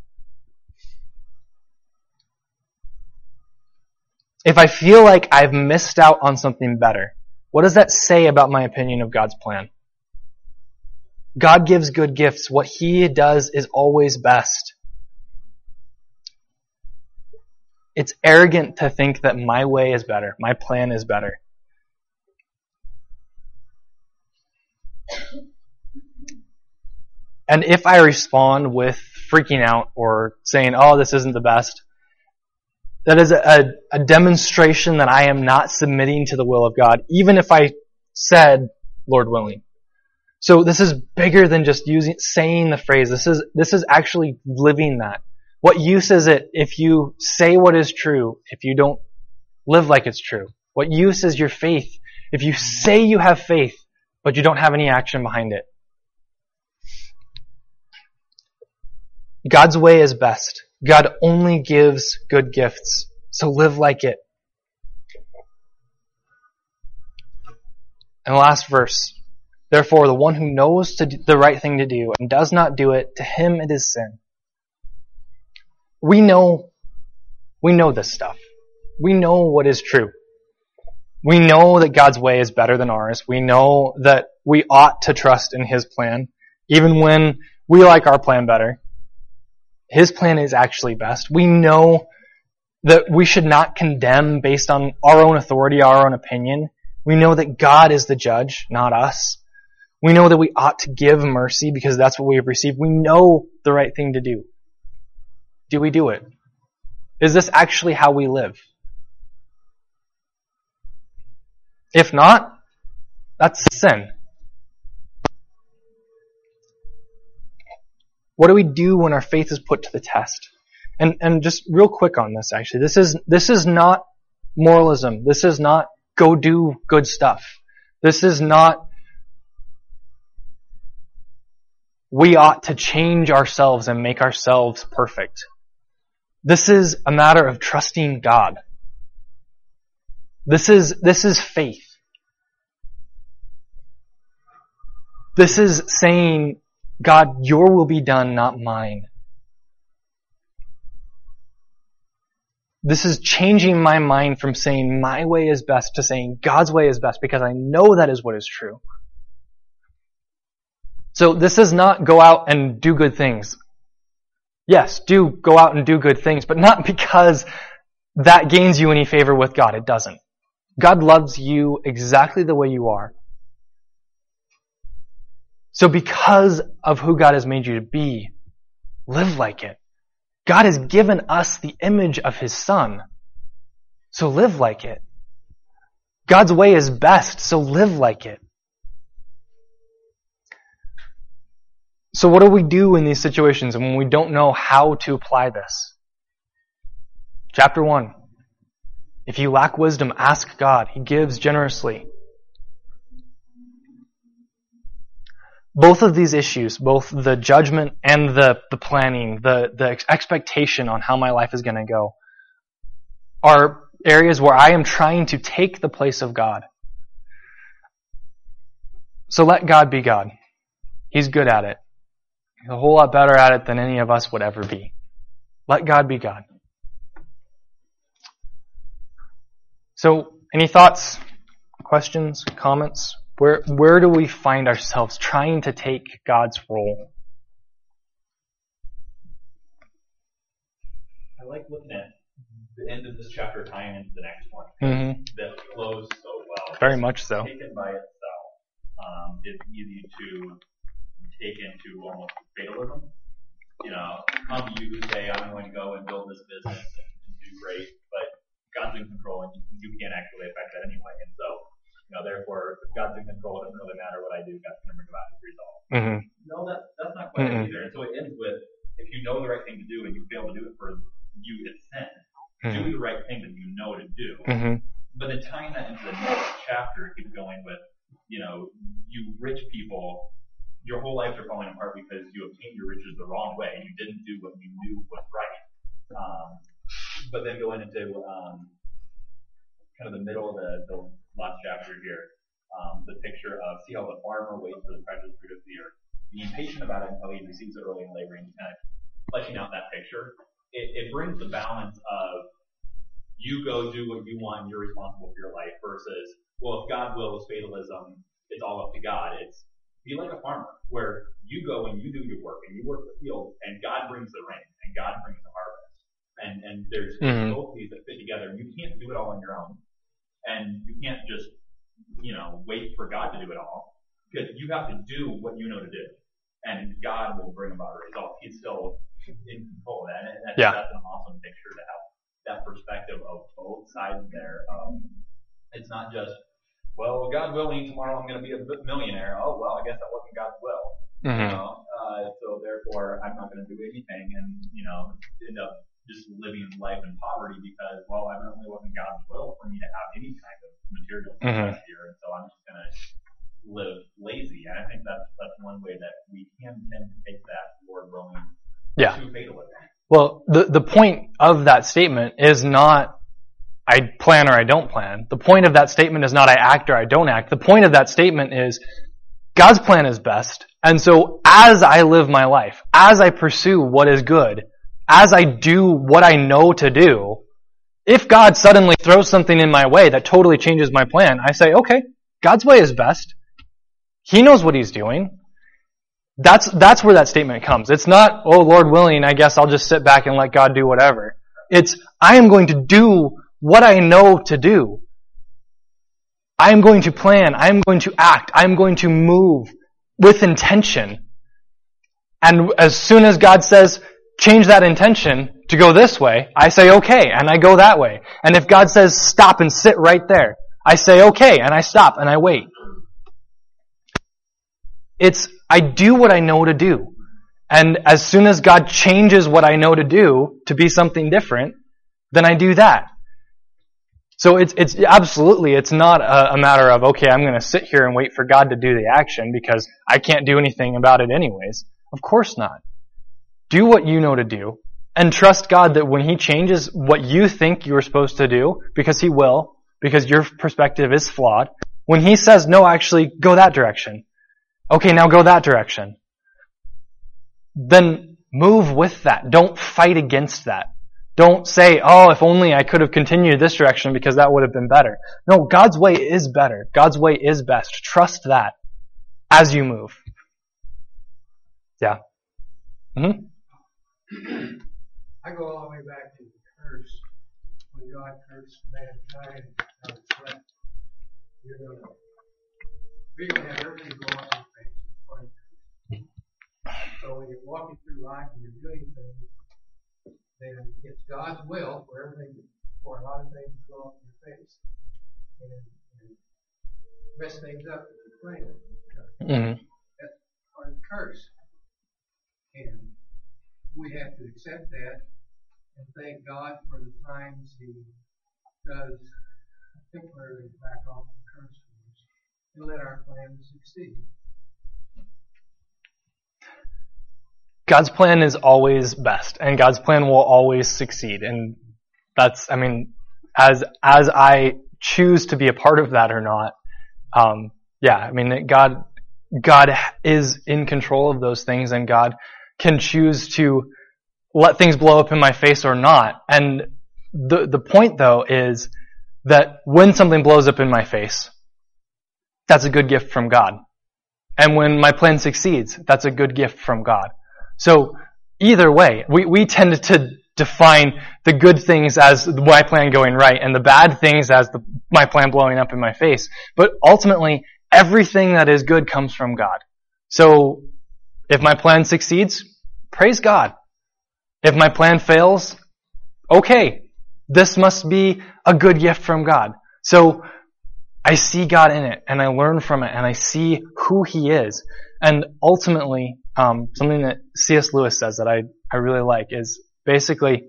If I feel like I've missed out on something better, what does that say about my opinion of God's plan? God gives good gifts. What He does is always best. It's arrogant to think that my way is better, my plan is better. And if I respond with freaking out or saying, oh, this isn't the best, that is a, a demonstration that I am not submitting to the will of God, even if I said, Lord willing. So this is bigger than just using, saying the phrase. This is, this is actually living that. What use is it if you say what is true, if you don't live like it's true? What use is your faith if you say you have faith, but you don't have any action behind it? God's way is best. God only gives good gifts. So live like it. And the last verse. Therefore, the one who knows to do the right thing to do and does not do it, to him it is sin. We know, we know this stuff. We know what is true. We know that God's way is better than ours. We know that we ought to trust in His plan, even when we like our plan better. His plan is actually best. We know that we should not condemn based on our own authority, our own opinion. We know that God is the judge, not us. We know that we ought to give mercy because that's what we have received. We know the right thing to do. Do we do it? Is this actually how we live? If not, that's sin. What do we do when our faith is put to the test? And and just real quick on this, actually, this is this is not moralism. This is not go do good stuff. This is not we ought to change ourselves and make ourselves perfect. This is a matter of trusting God. This is this is faith. This is saying, God, your will be done, not mine. This is changing my mind from saying my way is best to saying God's way is best because I know that is what is true. So this is not go out and do good things. Yes, do go out and do good things, but not because that gains you any favor with God. It doesn't. God loves you exactly the way you are. So because of who God has made you to be, live like it. God has given us the image of His Son. So live like it. God's way is best, so live like it. So what do we do in these situations when we don't know how to apply this? Chapter one. If you lack wisdom, ask God. He gives generously. Both of these issues, both the judgment and the, the planning, the, the expectation on how my life is going to go, are areas where I am trying to take the place of God. So let God be God. He's good at it. He's a whole lot better at it than any of us would ever be. Let God be God. So, any thoughts, questions, comments? Where where do we find ourselves trying to take God's role? I like looking at the end of this chapter tying into the next one. Mm-hmm. That flows so well. Very much so. Taken by itself, um, it's easy to take into almost fatalism. You know, come you who say, I'm going to go and build this business and do great, but God's in control and you can't actually affect that anyway. And so, you know, therefore, if God's in control, it doesn't really matter what I do. God's going to bring about His result. Mm-hmm. No, that, that's not quite mm-hmm. it either. And so it ends with, if you know the right thing to do and you fail to do it for you, it's sin. Mm-hmm. Do the right thing that you know to do. Mm-hmm. But then tying that into the next chapter, keep going with, you know, you rich people, your whole lives are falling apart because you obtained your riches the wrong way and you didn't do what you knew was right. Um, but then going into um, kind of the middle of the, the last chapter here, um, the picture of see how the farmer waits for the precious fruit of the earth, being patient about it until he receives it early and laboring, kind of fleshing out that picture. It, it brings the balance of you go do what you want and you're responsible for your life versus, well, if God wills fatalism, it's all up to God. It's be like a farmer where you go and you do your work and you work the field and God brings the rain and God brings the harvest. And and there's mm-hmm. both these that fit together. You can't do it all on your own. And you can't just, you know, wait for God to do it all. Because you have to do what you know to do. And God will bring about a result. He's still in control of that. And that's, yeah. that's an awesome picture to have that perspective of both sides there. Um, it's not just, well, God willing, tomorrow I'm going to be a millionaire. Oh, well, I guess that wasn't God's will. Mm-hmm. You know, uh, so therefore I'm not going to do anything and, you know, end up just living life in poverty because, well, I really wasn't God's will for me to have any kind of material success mm-hmm. here. And so I'm just going to live lazy. And I think that's, that's one way that we can tend to take that Lord willing yeah. to fatalism. Well, the, the point of that statement is not I plan or I don't plan. The point of that statement is not I act or I don't act. The point of that statement is God's plan is best. And so as I live my life, as I pursue what is good, as I do what I know to do, if God suddenly throws something in my way that totally changes my plan, I say, okay, God's way is best. He knows what He's doing. That's, that's where that statement comes. It's not, oh, Lord willing, I guess I'll just sit back and let God do whatever. It's, I am going to do what I know to do. I am going to plan. I am going to act. I am going to move with intention. And as soon as God says, change that intention to go this way, I say okay, and I go that way. And if God says stop and sit right there, I say okay, and I stop and I wait. It's, I do what I know to do. And as soon as God changes what I know to do to be something different, then I do that. So it's, it's absolutely, it's not a, a matter of, okay, I'm going to sit here and wait for God to do the action because I can't do anything about it anyways. Of course not. Do what you know to do and trust God that when He changes what you think you were supposed to do, because He will, because your perspective is flawed, when He says, no, actually, go that direction. Okay, now go that direction. Then move with that. Don't fight against that. Don't say, oh, if only I could have continued this direction because that would have been better. No, God's way is better. God's way is best. Trust that as you move. Yeah. Mm-hmm. I go all the way back to the curse. When God cursed mankind out of sweat, you're gonna, we're going to have everything go off your face. So when you're walking through life and you're doing things, then it's God's will for everything, for a lot of things to go off your face and, and mess things up as a plan. Mm-hmm. That's part of the curse. And we have to accept that and thank God for the times He does temporarily back off the curse for us and let our plans succeed. God's plan is always best, and God's plan will always succeed. And that's, I mean, as as I choose to be a part of that or not, um, yeah, I mean, God God is in control of those things, and God can choose to let things blow up in my face or not. And the the point, though, is that when something blows up in my face, that's a good gift from God. And when my plan succeeds, that's a good gift from God. So either way, we, we tend to define the good things as my plan going right and the bad things as the, my plan blowing up in my face. But ultimately, everything that is good comes from God. So if my plan succeeds, praise God. If my plan fails, okay, this must be a good gift from God. So I see God in it, and I learn from it, and I see who He is. And ultimately, um, something that C S Lewis says that I, I really like is basically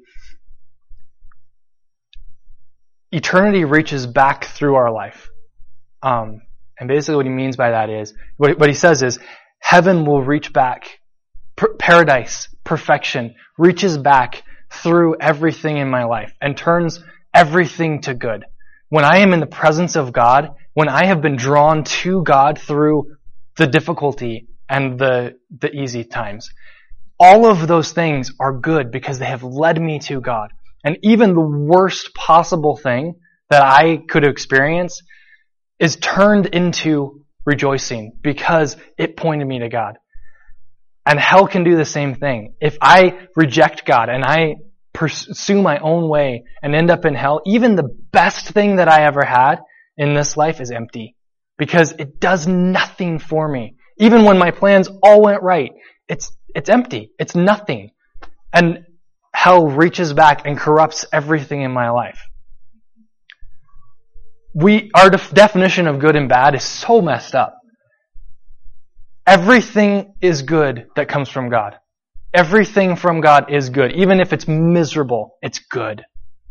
eternity reaches back through our life. Um, and basically what he means by that is, what, what he says is, heaven will reach back, per- paradise, perfection, reaches back through everything in my life and turns everything to good. When I am in the presence of God, when I have been drawn to God through the difficulty and the the easy times, all of those things are good because they have led me to God. And even the worst possible thing that I could experience is turned into rejoicing because it pointed me to God. And hell can do the same thing. If I reject God and I pursue my own way and end up in hell, even the best thing that I ever had in this life is empty because it does nothing for me. Even when my plans all went right, it's it's empty. It's nothing. And hell reaches back and corrupts everything in my life. we our def- definition of good and bad is so messed up. Everything is good that comes from God. Everything from God is good. Even if it's miserable, it's good.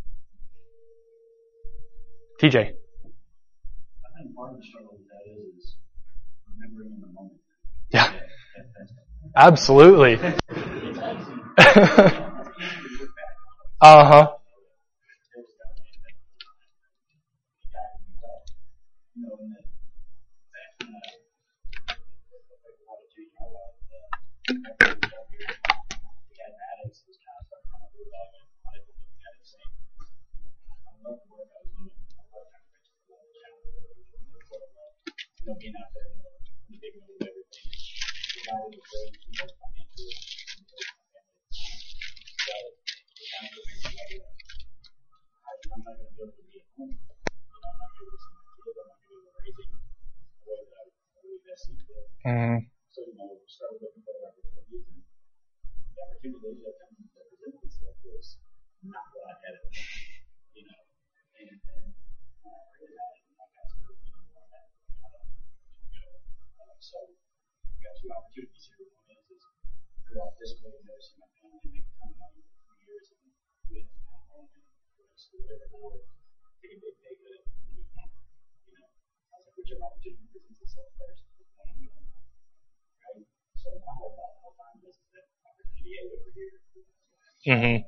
T J. I think part of the struggle with that is, is remembering in the moment. Yeah. Absolutely. uh-huh. Being out there and digging into everything, providing the great, you know, financial, so it kind of goes into like, I'm not going to be able to be at home. You know, I'm not going to be able to see my kids. I'm not going to be able to raise them the way that I believe best see fit. Mm-hmm. So, you know, started looking for other opportunities, and the opportunity that come that presented itself was not what I had in mind, you know, and, and when I heard about it, my pastor, you know, on that, so, I've got two opportunities here. One is, is go off this way and go see my family and make a ton of money for three years and quit and come home and go to school whatever, or take a big pay cut and be happy. You know, I was like, whichever opportunity presents itself first is the one I'm going to. Right? So, my whole thought the whole time was that opportunity A over here. Mm-hmm.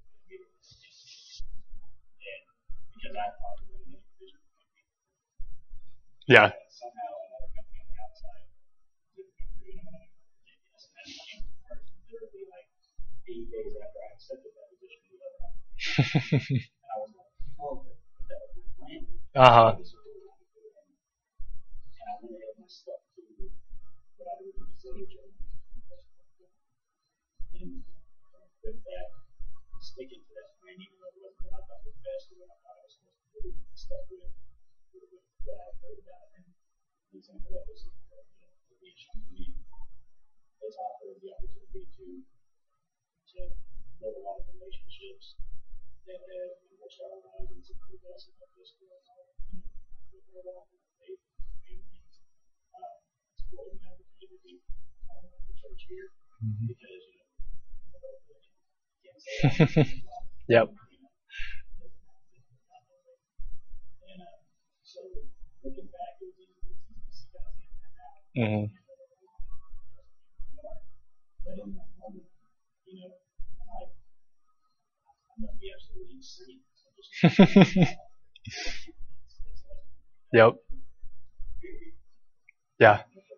And because I thought it was a vision for me. Yeah. Somehow another company on the outside didn't come through, and I'm like, yes, and that became first, literally like eight days after I accepted that position, we left off. And I was like, oh, but that was my plan. Uh-huh. This is what we wanted to do. And I went ahead and I stuck to what I would consider German. And uh, with that, sticking to that plan, even though it wasn't what I thought was best or what I thought I was supposed to do, I stuck with, with, with what I heard about. And the example that was, you know, the beach to me, it's offered the opportunity to, to build a lot of relationships that have enriched our lives and supported us and helped us grow our, you know, with our walk in faith and families. Um, it's a golden opportunity uh, the church here Mm-hmm. because, you know, you can't say that. Yep. And uh, so looking back, it was easy to see God's hand in that. Mm-hmm. But in that moment, you know, I'm like, I must be absolutely insane. So just, Yep. Yeah.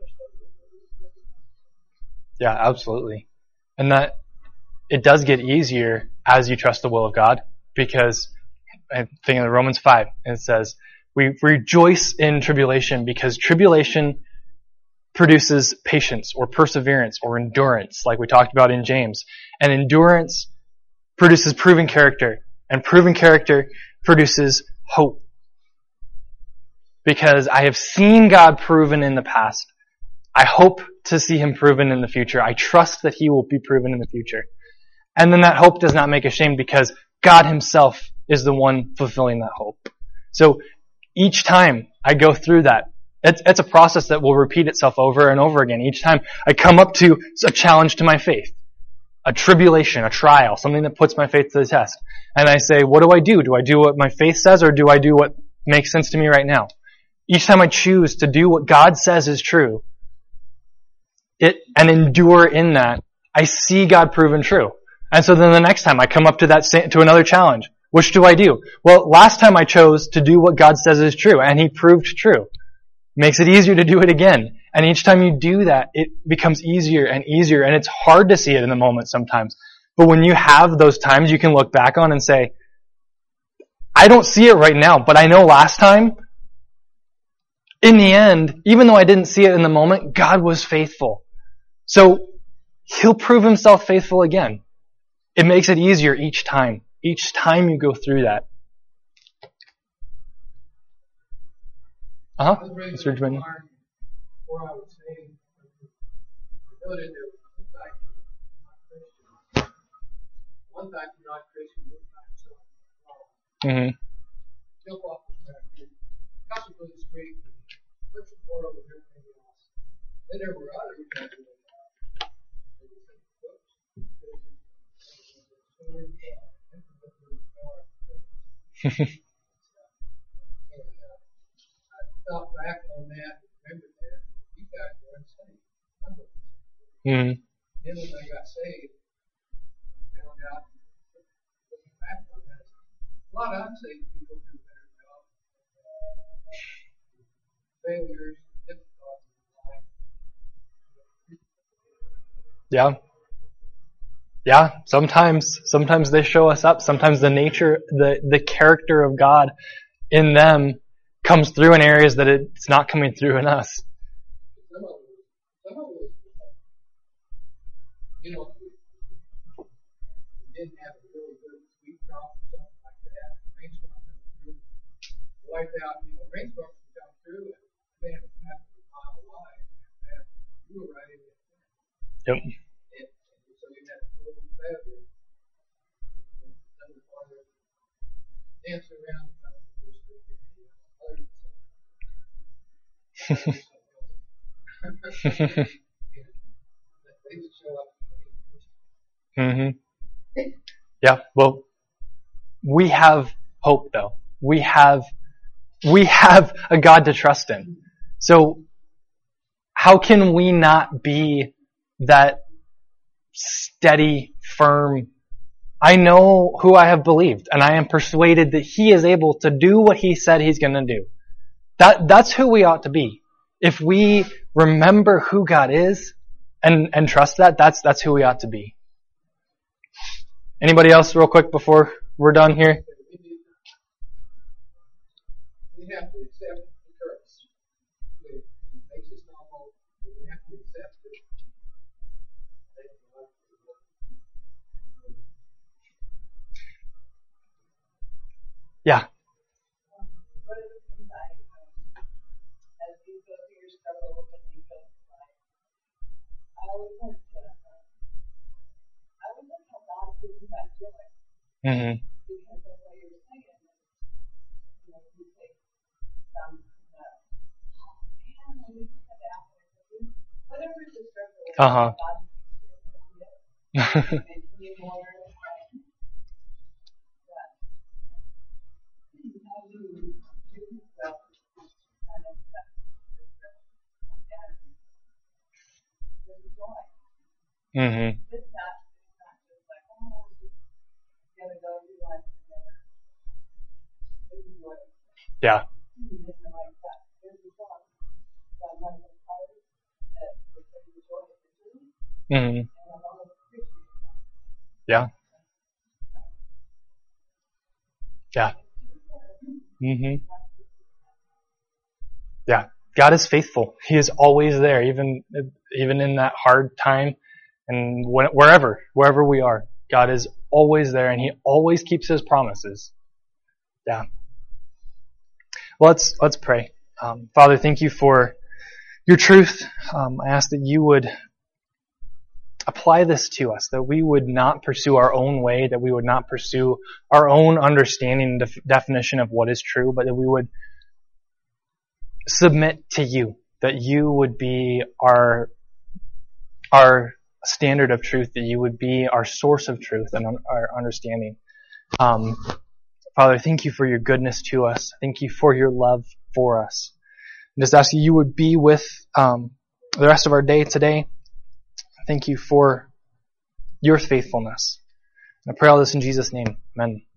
Yeah, absolutely. And that it does get easier as you trust the will of God, because I think in Romans five, it says, we rejoice in tribulation because tribulation produces patience or perseverance or endurance, like we talked about in James. And endurance produces proven character, and proven character produces hope. Because I have seen God proven in the past. I hope to see Him proven in the future. I trust that He will be proven in the future. And then that hope does not make ashamed because God Himself is the one fulfilling that hope. So each time I go through that, it's, it's a process that will repeat itself over and over again. Each time I come up to a challenge to my faith, a tribulation, a trial, something that puts my faith to the test. And I say, what do I do? Do I do what my faith says, or do I do what makes sense to me right now? Each time I choose to do what God says is true, it and endure in that, I see God proven true. And so then the next time I come up to that to another challenge, which do I do? Well, last time I chose to do what God says is true, and He proved true. Makes it easier to do it again. And each time you do that, it becomes easier and easier, and it's hard to see it in the moment sometimes. But when you have those times you can look back on and say, I don't see it right now, but I know last time, in the end, even though I didn't see it in the moment, God was faithful. So He'll prove Himself faithful again. It makes it easier each time. Each time you go through that. Uh-huh. Mister Benjamin. Before I was saying, I noted there was two types of not Christian. One type of not Christian, one type of self. Mm-hmm. Jump off the track here. Customs on the street, put support over everything else. Then there were others that were, uh, they would say, whoops, this is, uh, sword, uh, implement power. And, uh, I thought back on that, remembered that, you guys were unsaved. I wasn't saved. Mm-hmm. Then when I got saved, I found out, looking back on that, a lot of unsaved people do a better job. Uh, failures, difficulties in life. Yeah. Yeah, sometimes, sometimes they show us up. Sometimes the nature, the, the character of God in them comes through in areas that it's not coming through in us. Some of them, some of them, you know, didn't have a really good wheat crop or something like that. Rainstorm come through, wiped out, you know, rainstorms would come through and they have a half a mile wide and you were right in it. Yep. And so you had a total failure. And some of the farmers dancing around the country were still getting the other side. They just show up. Mm-hmm. Yeah, well, we have hope though. We have, we have a God to trust in. So, how can we not be that steady, firm, I know who I have believed, and I am persuaded that He is able to do what He said He's gonna do. That, that's who we ought to be. If we remember who God is, and, and trust that, that's, that's who we ought to be. Anybody else real quick before we're done here? We have to accept the curse. It makes us normal. We have to accept it. Yeah. What are the things I, um, as you go through your struggle and you go through life, I always want to, uh, I always want how God gives you that joy. Mm-hmm. Because of what you're saying, you know, you take some, uh, oh man, I wish I had that happen. Whatever is the struggle, Uh-huh. God gives you. And you more, right? Yeah. How do you do yourself and accept the struggle? And there's a joy. Mm-hmm. It's not, it's not just like, oh, we're just gonna go through life together. There's a joy. Yeah. It's like that. There's a song. God loves us hard. That we're taking the joy of the journey. Mm-hmm. And I always appreciate that. Yeah. Yeah. Mm-hmm. Yeah. God is faithful. He is always there, even, even in that hard time and when, wherever, wherever we are. God is always there and He always keeps His promises. Yeah. Well, let's, let's pray. Um, Father, thank You for Your truth. Um, I ask that You would apply this to us, that we would not pursue our own way, that we would not pursue our own understanding and def- definition of what is true, but that we would submit to You, that You would be our, our standard of truth, that You would be our source of truth and un- our understanding. Um, Father, thank You for Your goodness to us. Thank You for Your love for us. And just ask You would be with um, the rest of our day today. Thank You for Your faithfulness. And I pray all this in Jesus' name. Amen.